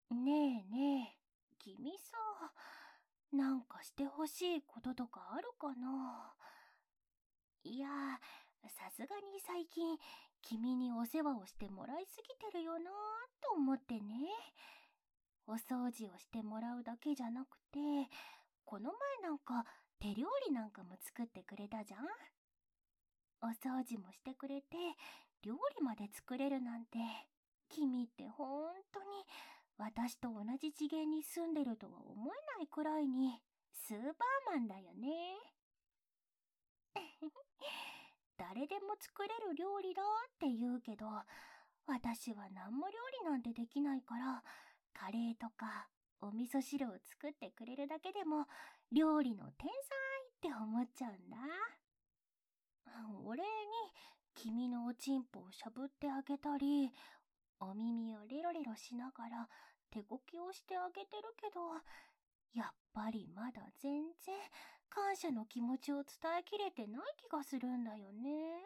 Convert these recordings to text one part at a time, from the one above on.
ねえねえ、君さ、なんかしてほしいこととかあるかな？いや、さすがに最近、君にお世話をしてもらいすぎてるよなと思ってね。お掃除をしてもらうだけじゃなくて、この前なんか手料理なんかも作ってくれたじゃん。お掃除もしてくれて、料理まで作れるなんて、君ってほんとに私と同じ次元に住んでるとは思えないくらいにスーパーマンだよね。誰でも作れる料理だって言うけど、私は何も料理なんてできないから、カレーとかお味噌汁を作ってくれるだけでも料理の天才って思っちゃうんだ。お礼に君のおちんぽをしゃぶってあげたり、お耳をレロレロしながら手こきをしてあげてるけど、やっぱりまだ全然感謝の気持ちを伝えきれてない気がするんだよね。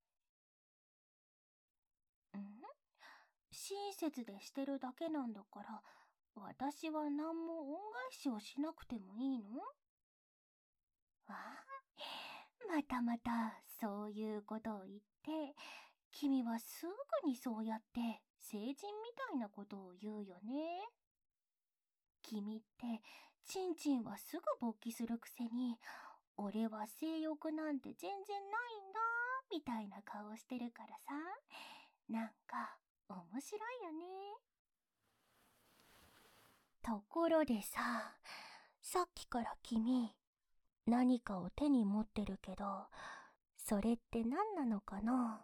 親切でしてるだけなんだから、私は何も恩返しをしなくてもいいの？ああ、またまたそういうことを言って、君はすぐにそうやって成人みたいなことを言うよね。君ってチンチンはすぐ勃起するくせに、俺は性欲なんて全然ないんだみたいな顔してるからさ、なんか面白いよね。ところでさ、さっきから君何かを手に持ってるけど、それって何なのかな？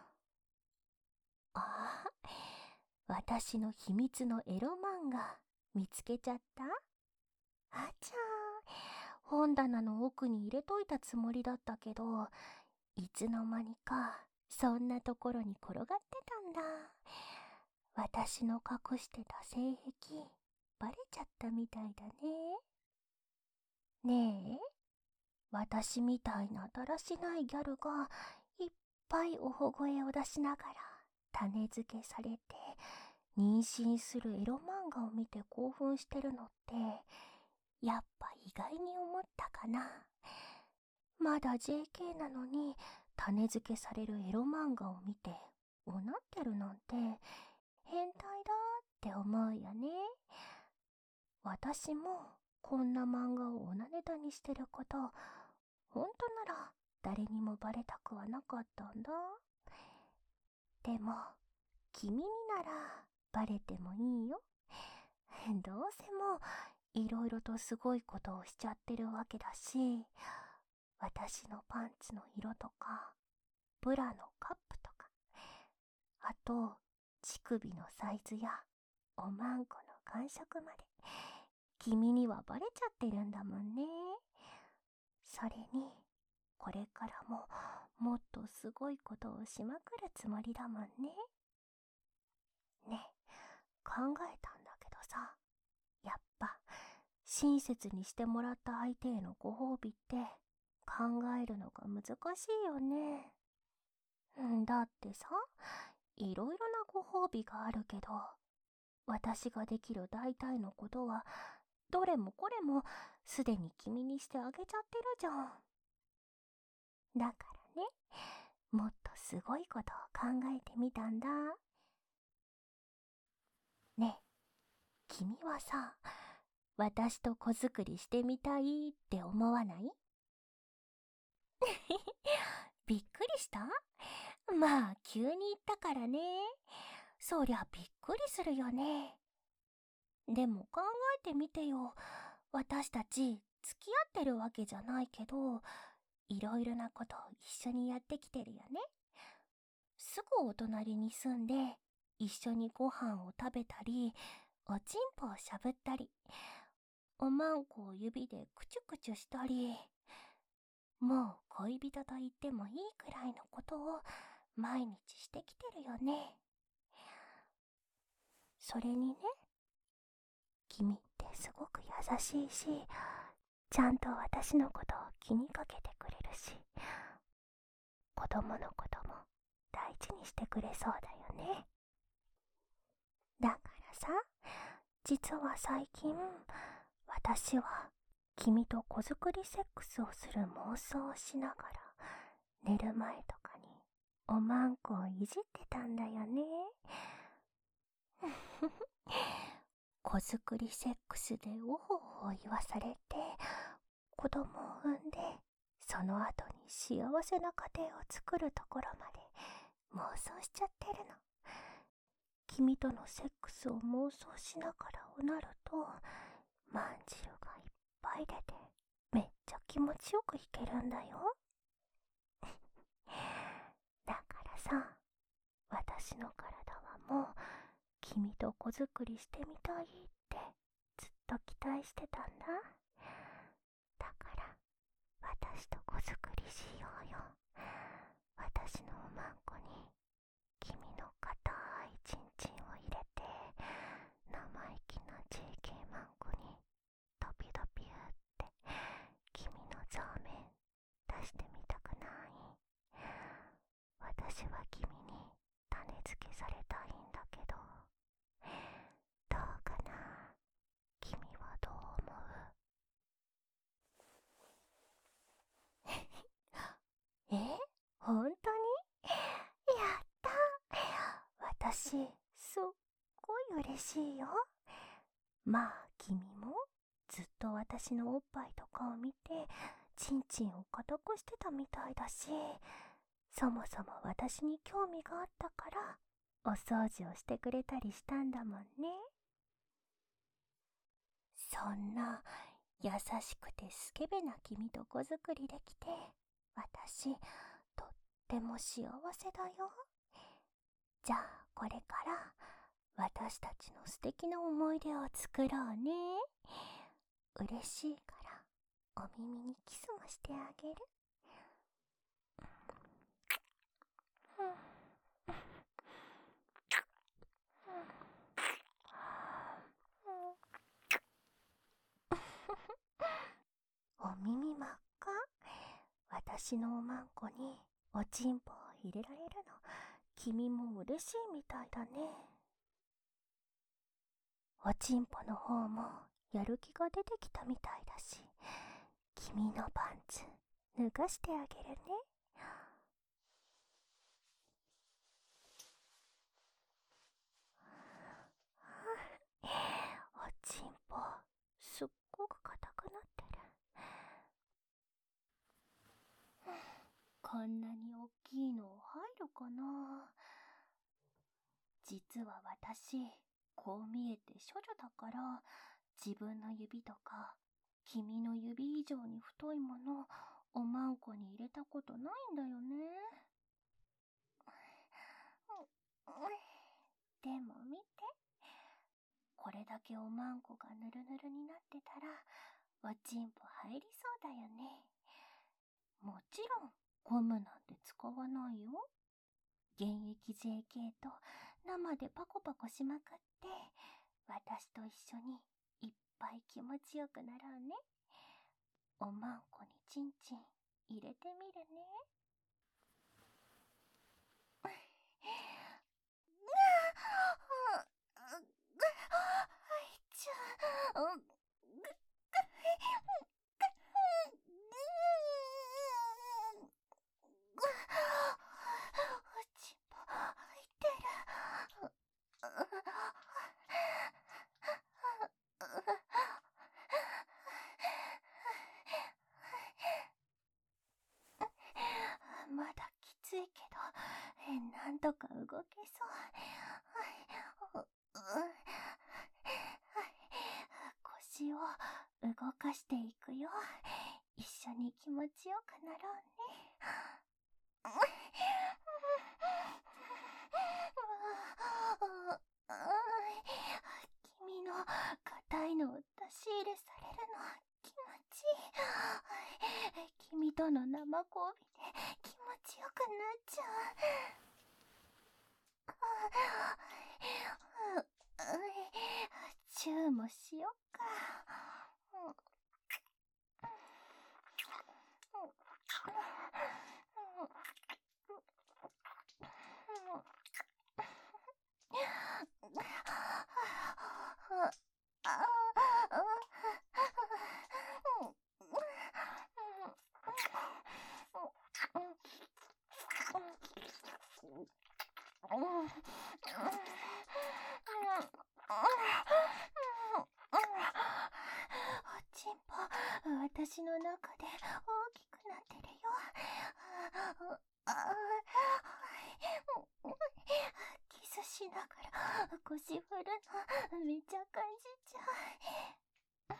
ああ、私の秘密のエロ漫画見つけちゃった？あちゃー、本棚の奥に入れといたつもりだったけど、いつの間にかそんなところに転がってたんだ。私の隠してた性癖バレちゃったみたいだね。ねえ、私みたいなだらしないギャルがいっぱいおほ声を出しながら種付けされて妊娠するエロ漫画を見て興奮してるのって、やっぱ意外に思ったかな。まだ JK なのに種付けされるエロ漫画を見ておなってるなんて変態だって思うよね。私もこんな漫画をおなネタにしてること、本当なら誰にもバレたくはなかったんだ。でも君にならバレてもいいよ。どうせもいろいろとすごいことをしちゃってるわけだし、私のパンツの色とかブラのカップとか、あと乳首のサイズやおまんこの感触まで君にはバレちゃってるんだもんね。それにこれからももっとすごいことをしまくるつもりだもんね。ねえ、考えたんだけどさ、やっぱ親切にしてもらった相手へのご褒美って考えるのが難しいよね。だってさ、いろいろなご褒美があるけど、私ができる大体のことはどれもこれもすでに君にしてあげちゃってるじゃん。だからね、もっとすごいことを考えてみたんだ。ねえ、君はさ、私と子作りしてみたいって思わない？びっくりした？まあ急に言ったからね。そりゃびっくりするよね。でも考えてみてよ。私たち付き合ってるわけじゃないけど、いろいろなことを一緒にやってきてるよね。すぐお隣に住んで一緒にご飯を食べたり、おちんぽをしゃぶったり、おまんこを指でくちゅくちゅしたり、もう恋人と言ってもいいくらいのことを毎日してきてるよね。それにね、君ってすごく優しいし、ちゃんと私のことを気にかけてくれるし、子供のことも大事にしてくれそうだよね。だからさ、 実は最近、私は君と子作りセックスをする妄想をしながら、寝る前とかにおまんこをいじってたんだよね。子作りセックスでおほほ言わされて、子供を産んで、その後に幸せな家庭を作るところまで妄想しちゃってるの。君とのセックスを妄想しながらおなると、まんじるがいっぱい出て、めっちゃ気持ちよく弾けるんだよ。だからさ、私の体はもう君と子作りしてみたいってずっと期待してたんだ。だから私と子作りしようよ。私のおまんこに君の硬いチンチンを入れて、生意気な JK マンコにドピドピュって君のザーメン出してみたくない？私は君に種付けされたいんだけど、どうかな？君はどう思う？本当に？やった！私、すっごい嬉しいよ。まあ、君もずっと私のおっぱいとかを見て、チンチンを固くしてたみたいだし、そもそも私に興味があったから、お掃除をしてくれたりしたんだもんね。そんな優しくてスケベな君と子作りできて、私、とっても幸せだよ。じゃあ、これから、私たちの素敵な思い出を作ろうね。嬉しいから、お耳にキスもしてあげる。お耳真っ赤？私のおまんこにおちんぽを入れられるの、君も嬉しいみたいだね。おちんぽの方もやる気が出てきたみたいだし、君のパンツ脱がしてあげるね。おちんぽすっごく硬くなってる。こんなに大きいの入るかな？実は私、こう見えて処女だから、自分の指とか君の指以上に太いものおまんこに入れたことないんだよね。でも見て、これだけおまんこがぬるぬるになってたら、おちんぽ入りそうだよね。もちろんゴムなんて使わないよ。現役 JK と生でパコパコしまくって、私と一緒にいっぱい気持ちよくなろうね。おまんこにチンチン入れてみるね。まだきついけど、なんとか動けそう。腰を動かしていくよ。一緒に気持ちよくなろうね。君の硬いのを出し入れされるの気持ちいい。君との生交尾で気持ちよくなっちゃう。チューもしよっか。 ちんぽ、私の中で大きくなってるよ。キスしながら腰振るのめっちゃ感じちゃう。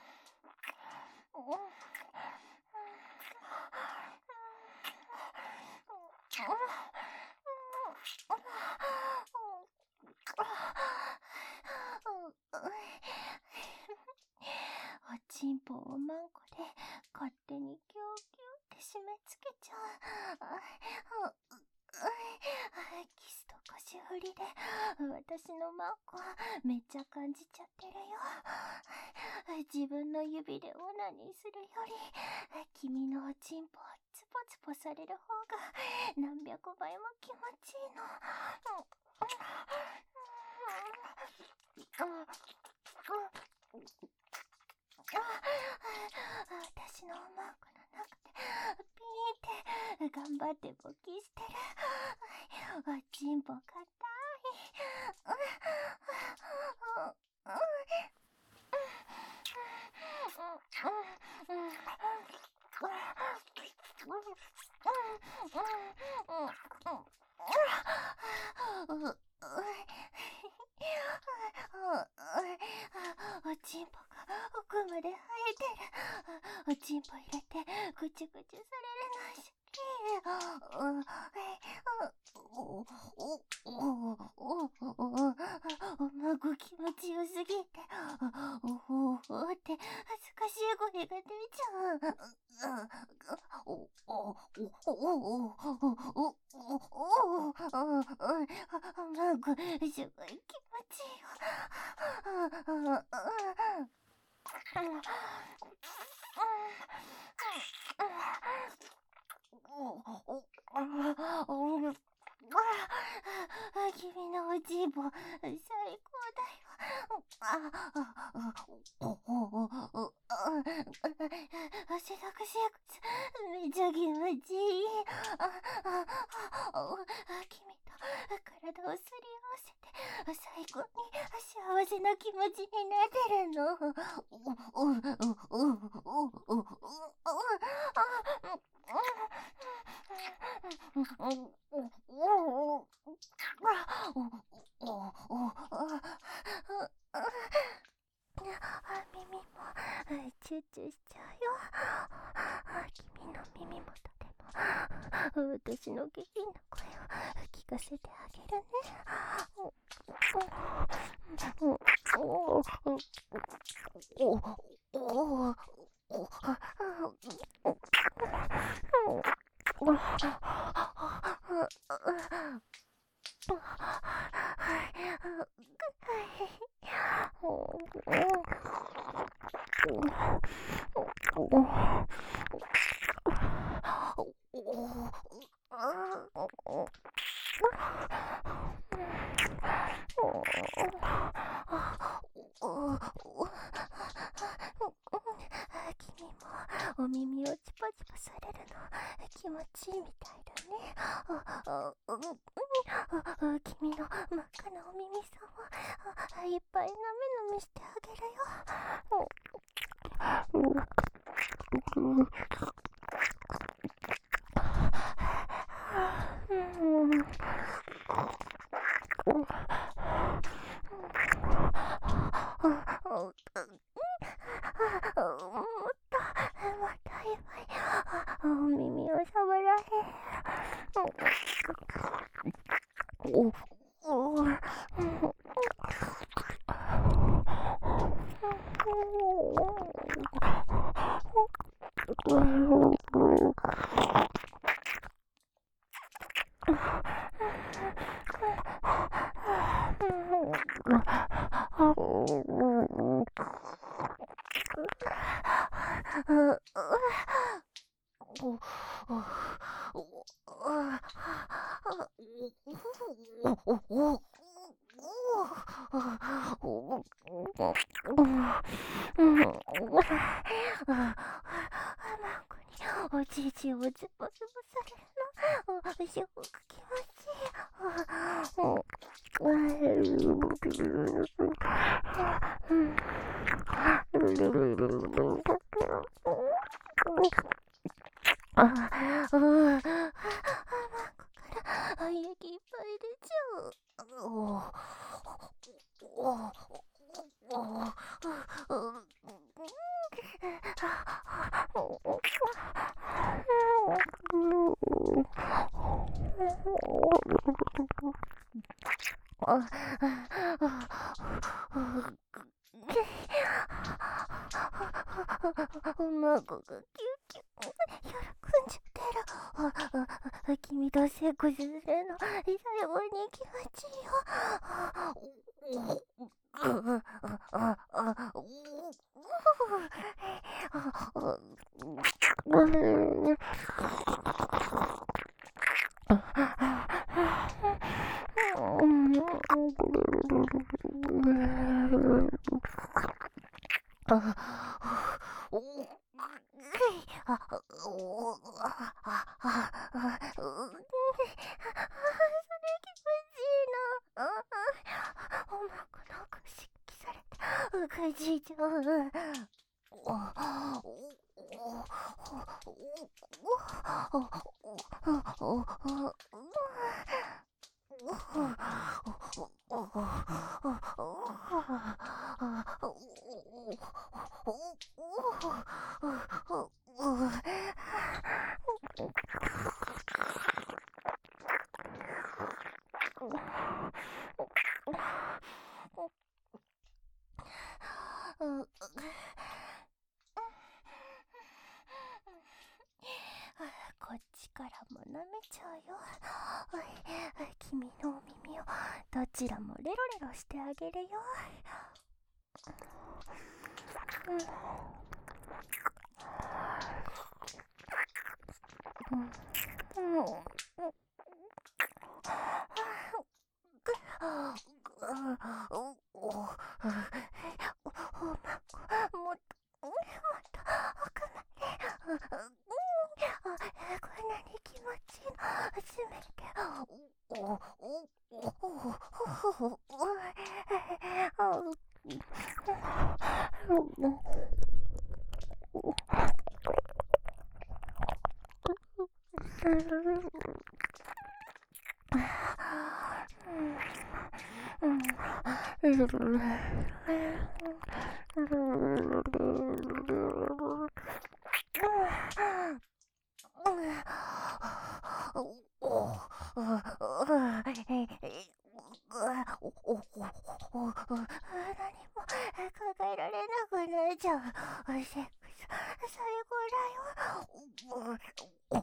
おちんぽをマンコで勝手にキューキューって締め付けちゃう。キスと腰振りで私のマンコめっちゃ感じちゃってるよ。自分の指でオナニーするより君のおちんぽをツポツポされる方が何百倍も気持ちいいの。私のマンコの中でピーって頑張って勃起してる。おちんぽ硬い。おちんぽが奥まで生えてる。おちんぽ入れてぐちゅぐちゅされるの好き。おまご気持ちよすぎておーって恥ずかしい声が出ちゃう。まごすごい気持ちいいよ。君のおちんぽ最高だよ。汗だくしやくつめっちゃ気持ちいい。君と体をすり合わせて最高に幸せな気持ちになってるの。耳もチューチューしちゃうよ。君の耳元でも私の下品な声を聞かせてあげるね。君もお耳をチパチパされるの気持ちいいみたいだね。君の真っ赤なお耳さんをいっぱいなめなめしてあげるよ。もっといっぱいお耳を触らへん。おじいちをズボズボされるのすごく気持ちいい。 液いっぱい出ちゃう。孫がキュキュ喜んじゃってる。君とセックスするの最後に気持ちいいよ。くじちゃう。こっちからも舐めちゃうよ。君のお耳をどちらもレロレロしてあげるよ。もっと奥まで。こんなに気持ちいいの初めて。何も考えられなくなっちゃう。セックス最後だよ。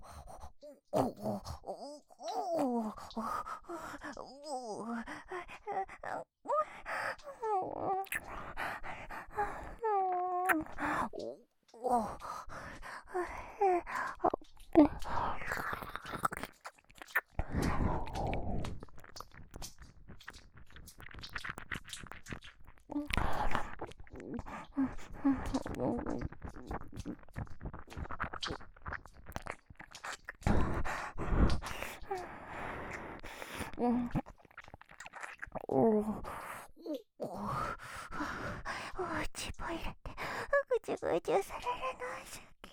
ちぼ入れてぐちゅぐちゅされるの好き。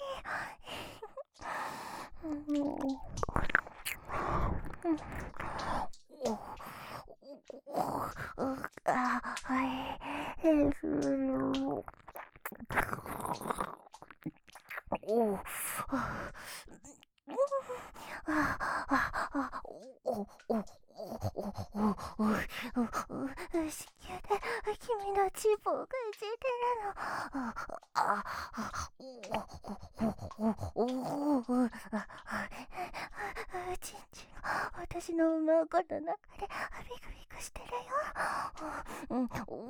子宮で君のチボがいじってるの。ちんちんが私の馬子の中でビクビクしてるよ。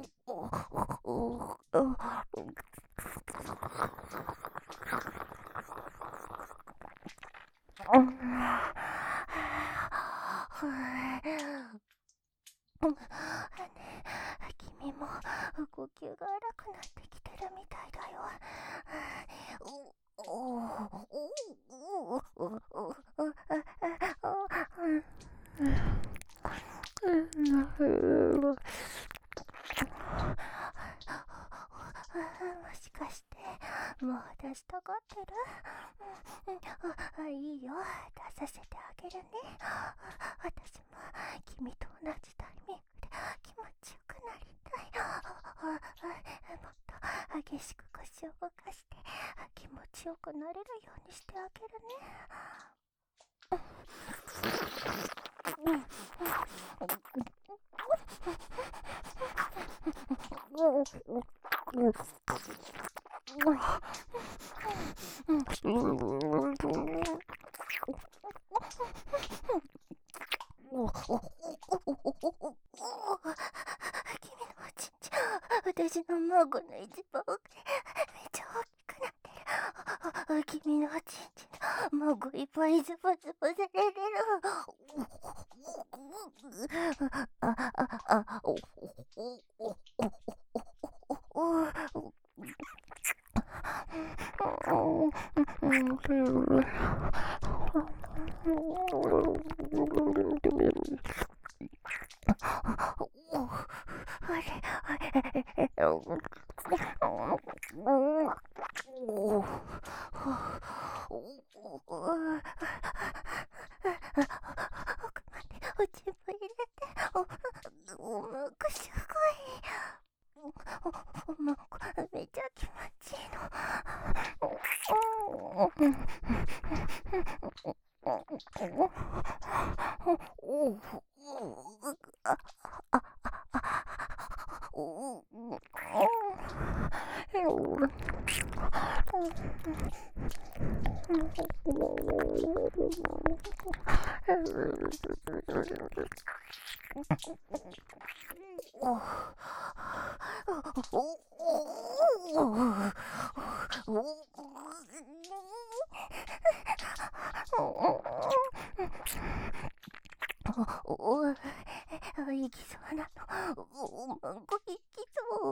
君も呼吸が荒くなってきてるみたいだよ。 もう出したがってる？いいよ、出させてあげるね。私も君と同じタイミングで気持ちよくなりたい。もっと激しく腰を動かして気持ちよくなれるようにしてあげるね。私の孫の一番奥でめっちゃ大きくなってる。君のおちんちん孫いっぱいズボズボされてる。おちんぽ入れて、おまくすごい。おまくめちゃ気持ちいいの。行きそうなの。孫行きそう。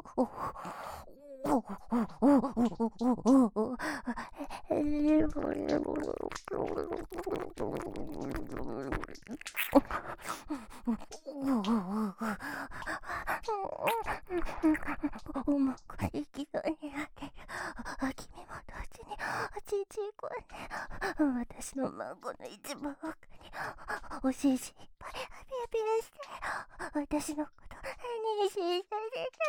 うまくいきそうになってる。君も同時にちいちい声で私の孫の一番奥におしいしいっぱいピヤピヤして私のこと妊娠させて。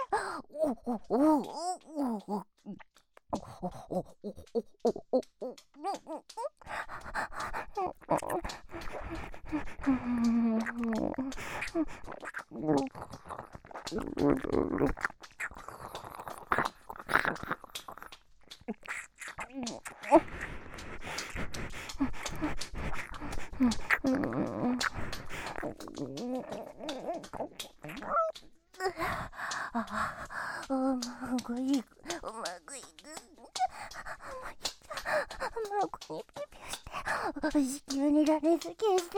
うまくいく、うまくいく。孫にピピして子宮にられすぎして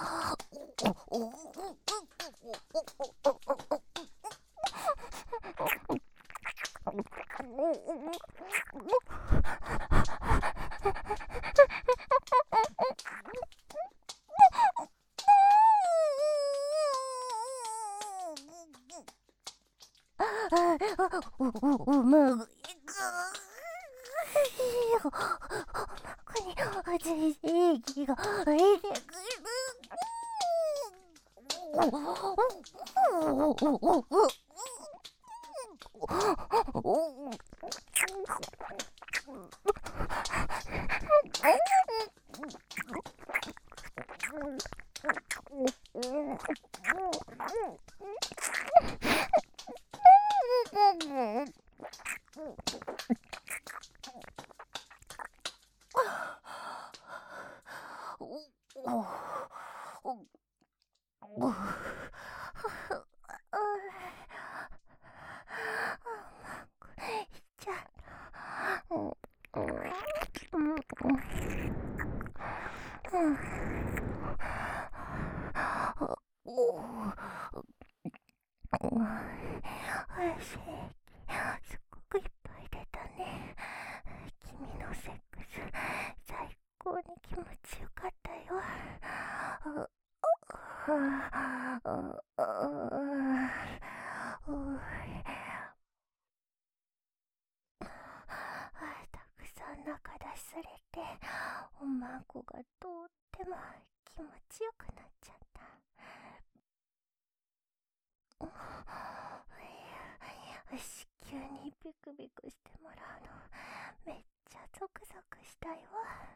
うまくいく。おちいしい息が入ってくる。すごくいっぱい出たね。君のセックス最高に気持ちよかったよ。たれて、おまんこがとっても気持ちよくなっちゃった。子宮にビクビクしてもらうのめっちゃゾクゾクしたよ。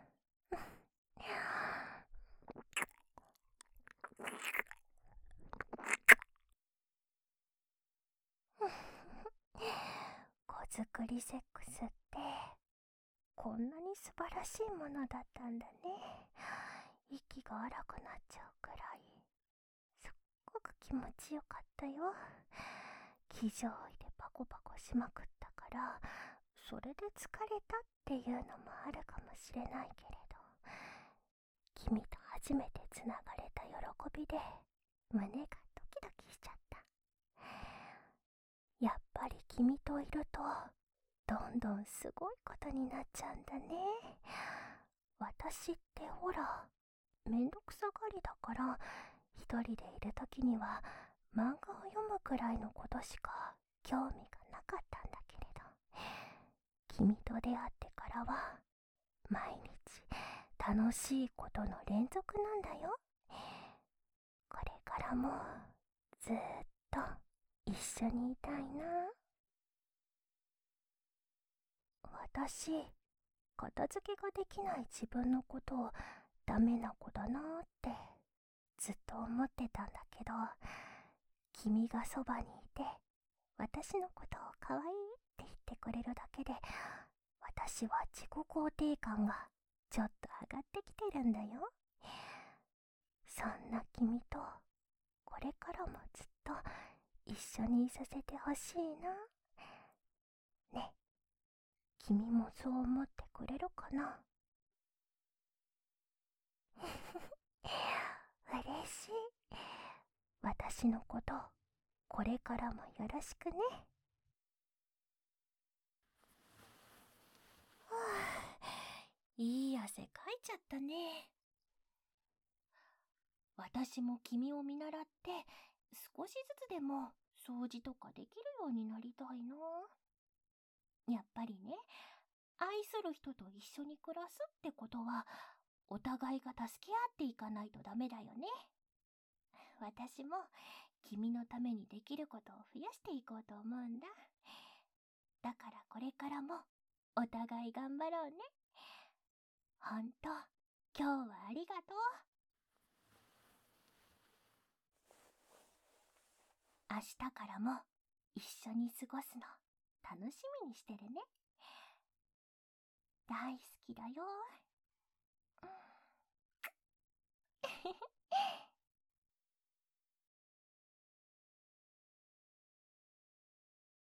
子作りセックスってこんなに素晴らしいものだったんだね。息が荒くなっちゃうくらいすっごく気持ちよかったよ。騎乗位でパコパコしまくったから、それで疲れたっていうのもあるかもしれないけれど、君と初めてつながれた喜びで胸がドキドキしちゃった。やっぱり君といるとどんどんすごいことになっちゃうんだね。私ってほら、めんどくさがりだから一人でいるときには漫画を読むくらいのことしか興味がなかったんだけれど、君と出会ってからは毎日楽しいことの連続なんだよ。これからもずーっと一緒にいたいな。私、片付けができない自分のことをダメな子だなーってずっと思ってたんだけど、君がそばにいて私のことを可愛いって言ってくれるだけで、私は自己肯定感がちょっと上がってきてるんだよ。そんな君とこれからもずっと一緒にいさせてほしいな。ね、君もそう思ってくれるかな？嬉しい。私のことこれからもよろしくね。はあ、いい汗かいちゃったね。私も君を見習って少しずつでも掃除とかできるようになりたいな。やっぱりね、愛する人と一緒に暮らすってことはお互いが助け合っていかないとダメだよね。私も君のためにできることを増やしていこうと思うんだ。だからこれからもお互い頑張ろうね。ほんと、今日はありがとう。明日からも一緒に過ごすの楽しみにしてるね。大好きだよ。